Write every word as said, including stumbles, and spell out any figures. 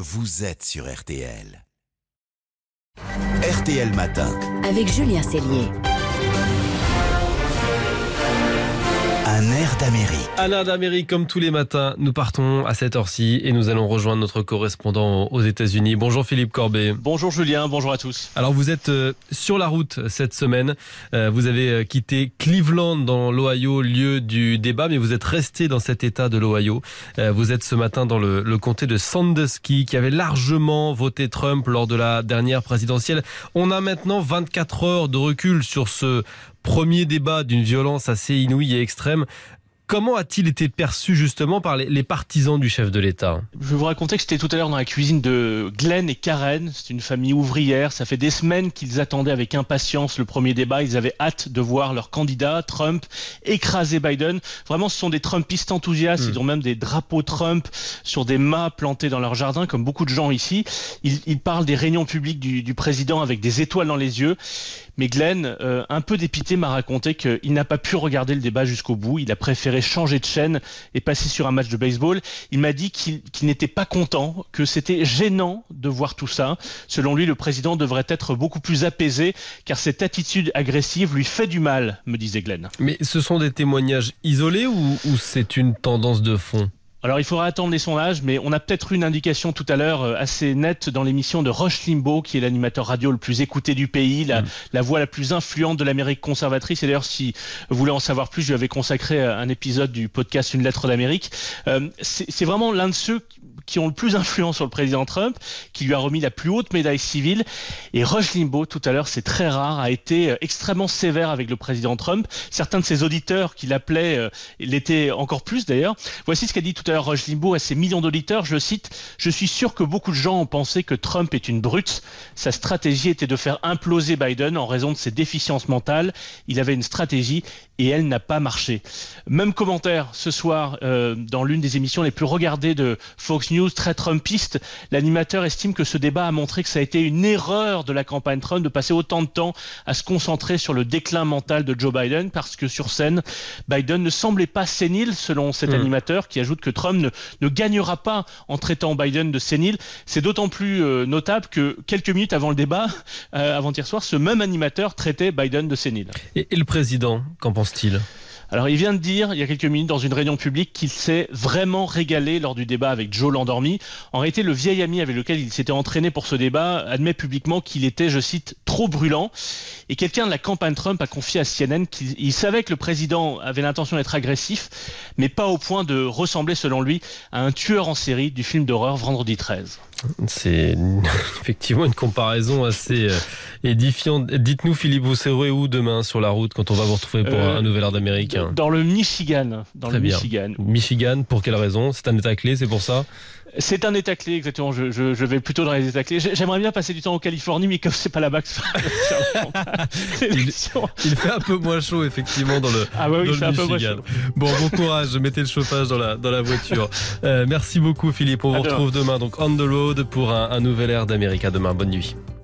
vous êtes sur R T L. R T L Matin. Avec Julien Cellier. Un air d'Amérique. Un air d'Amérique, comme tous les matins, nous partons à cette heure-ci et nous allons rejoindre notre correspondant aux États-Unis. Bonjour Philippe Corbet. Bonjour Julien, bonjour à tous. Alors vous êtes euh, sur la route cette semaine. Euh, vous avez euh, quitté Cleveland dans l'Ohio, lieu du débat, mais vous êtes resté dans cet état de l'Ohio. Euh, vous êtes ce matin dans le, le comté de Sandusky, qui avait largement voté Trump lors de la dernière présidentielle. On a maintenant vingt-quatre heures de recul sur ce premier débat d'une violence assez inouïe et extrême. Comment a-t-il été perçu justement par les, les partisans du chef de l'État ? Je vais vous raconter que j'étais tout à l'heure dans la cuisine de Glenn et Karen. C'est une famille ouvrière. Ça fait des semaines qu'ils attendaient avec impatience le premier débat. Ils avaient hâte de voir leur candidat, Trump, écraser Biden. Vraiment, ce sont des Trumpistes enthousiastes. Mmh. Ils ont même des drapeaux Trump sur des mâts plantés dans leur jardin, comme beaucoup de gens ici. Ils, ils parlent des réunions publiques du, du président avec des étoiles dans les yeux. Mais Glenn, euh, un peu dépité, m'a raconté qu'il n'a pas pu regarder le débat jusqu'au bout. Il a préféré changer de chaîne et passer sur un match de baseball. Il m'a dit qu'il, qu'il n'était pas content, que c'était gênant de voir tout ça. Selon lui, le président devrait être beaucoup plus apaisé, car cette attitude agressive lui fait du mal, me disait Glenn. Mais ce sont des témoignages isolés ou, ou c'est une tendance de fond ? Alors il faudra attendre les sondages, mais on a peut-être eu une indication tout à l'heure assez nette dans l'émission de Rush Limbaugh, qui est l'animateur radio le plus écouté du pays, la, mmh. la voix la plus influente de l'Amérique conservatrice. Et d'ailleurs, si vous voulez en savoir plus, je lui avais consacré un épisode du podcast Une lettre d'Amérique. Euh, c'est, c'est vraiment l'un de ceux qui ont le plus d'influence sur le président Trump, qui lui a remis la plus haute médaille civile. Et Rush Limbaugh, tout à l'heure, c'est très rare, a été extrêmement sévère avec le président Trump. Certains de ses auditeurs qui l'appelaient euh, l'étaient encore plus d'ailleurs. Voici ce qu'a dit tout à l'heure Rush Limbaugh à ses millions d'auditeurs, je cite: « Je suis sûr que beaucoup de gens ont pensé que Trump est une brute. Sa stratégie était de faire imploser Biden en raison de ses déficiences mentales. Il avait une stratégie et elle n'a pas marché. » Même commentaire ce soir euh, dans l'une des émissions les plus regardées de Fox News, très Trumpiste. L'animateur estime que ce débat a montré que ça a été une erreur de la campagne Trump de passer autant de temps à se concentrer sur le déclin mental de Joe Biden, parce que sur scène, Biden ne semblait pas sénile, selon cet mmh. animateur, qui ajoute que Trump ne, ne gagnera pas en traitant Biden de sénile. C'est d'autant plus euh, notable que quelques minutes avant le débat, euh, avant-hier soir, ce même animateur traitait Biden de sénile. Et, et le président, qu'en pense-t-il ? Alors, il vient de dire, il y a quelques minutes, dans une réunion publique, qu'il s'est vraiment régalé lors du débat avec Joe l'endormi. En réalité, le vieil ami avec lequel il s'était entraîné pour ce débat admet publiquement qu'il était, je cite, trop brûlant. Et quelqu'un de la campagne Trump a confié à C N N qu'il il savait que le président avait l'intention d'être agressif, mais pas au point de ressembler, selon lui, à un tueur en série du film d'horreur Vendredi treize. C'est effectivement une comparaison assez édifiante. Dites-nous, Philippe, vous serez où demain sur la route quand on va vous retrouver pour euh, un nouvel air d'Amérique ? Dans le Michigan. Dans Très le bien. Michigan. Michigan, pour quelle raison ? C'est un état clé, c'est pour ça ? C'est un état clé, exactement. Je, je, je vais plutôt dans les états clés. J'aimerais bien passer du temps en Californie, mais comme c'est pas là-bas que c'est il, il fait un peu moins chaud, effectivement, dans le, ah ouais, oui, dans il fait le un peu moins Michigan. chaud. Bon, bon courage. Mettez le chauffage dans la, dans la voiture. Euh, merci beaucoup, Philippe. On à vous demain. retrouve demain, donc on the road, pour un, un nouvel air d'Amérique. À demain. Bonne nuit.